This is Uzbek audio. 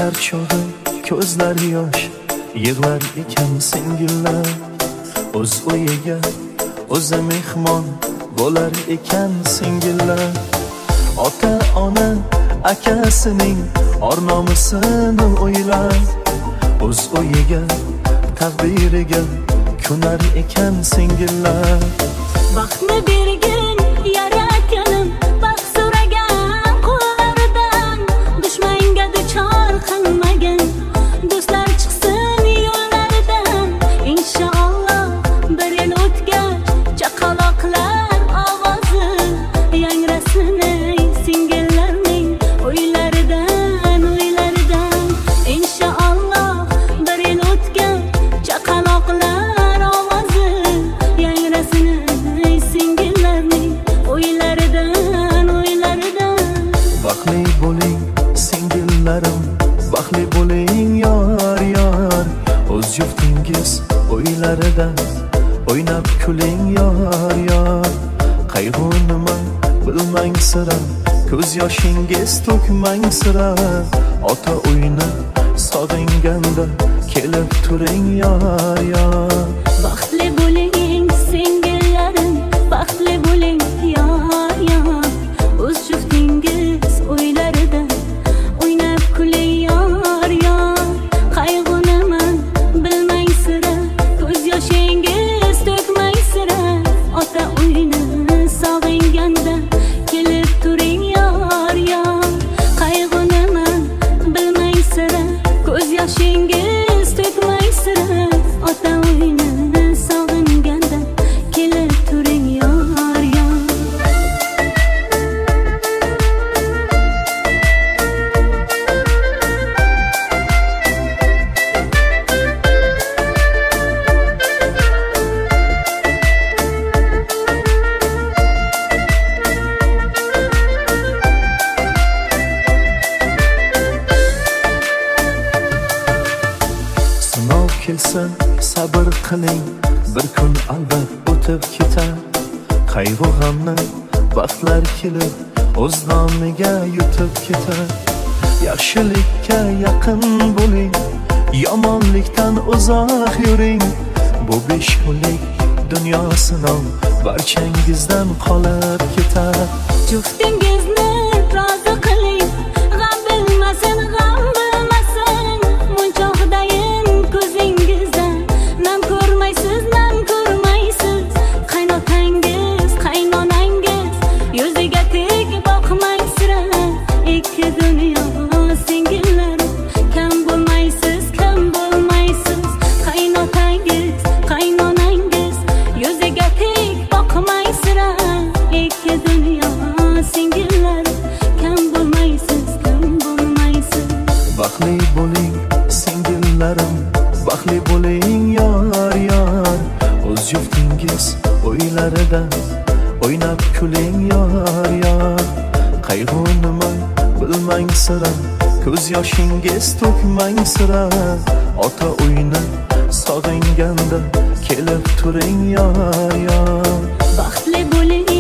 charchog'i ko'zlari yosh yig'lar ekan singillar, o'z uyiga o'zi mehmon bo'lar ekan singillar. Ota ona akasining or-nomusini o'ylar, o'z uyiga taqdiriga ko'nar ekan singillar. Baxtni bergin yarakanim, baxt so'ragan qo'llaridan, dushmanga duchor qilmagin, do'stlar chiqsin yo'llaridan. Inshaalloh bir yil o'tgach chaqaloqlar ovozi yangrasin singillarning o'ylaridan, o'ylaridan. Inshaalloh bir yil o'tgach chaqaloqlar ovozi yangrasin singillarning o'ylaridan, o'ylaridan. Baxtli bo'ling singillarim, baxtli bo'ling yor yor, o'z juftingiz o'ylarida o'ynab kuling yor yor. Qayg'u nima bilmang sira, ko'z yoshingiz to'kmang sira, ota uyni sog'inganda kelib turing yor yor. Baxtli bo'ling singillarim, baxtli bo'ling yor yor, o'z juftingiz o'ylarida o'ynab kuling yor yor. Qayg'u nima bilmang sira, ko'z yoshingiz to'kmang sira, ota uyni sog'inganda kelib turing yor yor. Qayg'u nima bilmang sira, ko'z yoshingiz to'kmang sira, ota uyni sog'inganda kelib turing yor yor. Sinov kelsa sabr qiling, bir kun albat o'tib ketar. Qayg'u g'amni vaqtlar kelib o'z nomiga yutib ketar. Yaxshilikka yaqin bo'ling, yomonlikdan uzoq yuring. Bu 5 kunlik dunyo sinov barchangizdan qolib ketar. Juftingizni rozi qiling, g'am bilmasin, g'am bilmasin. Munchoqdayin ko'zingizdan nam ko'rmaysiz, nam ko'rmaysiz. Qaynotangiz, qaynonangiz yuziga tek boqmang sira. Ikki dunyo singillar, kam bo'lmaysiz, kam bo'lmaysiz. Qaynotangiz, qaynonangiz yuziga tek boqmang sira. Ikki dunyo singillar, kam bo'lmaysiz, kam bo'lmaysiz. Baxtli bo'ling singillarim, baxtli bo'ling yor yor, o'z juftingiz o'ylarida o'ynab kuling yor yor. Qayg'u nima bilmang sira, ko'z yoshingiz to'kmang sira, ota uyni sog'inganda kelib turing yor yor. Baxtli bo'ling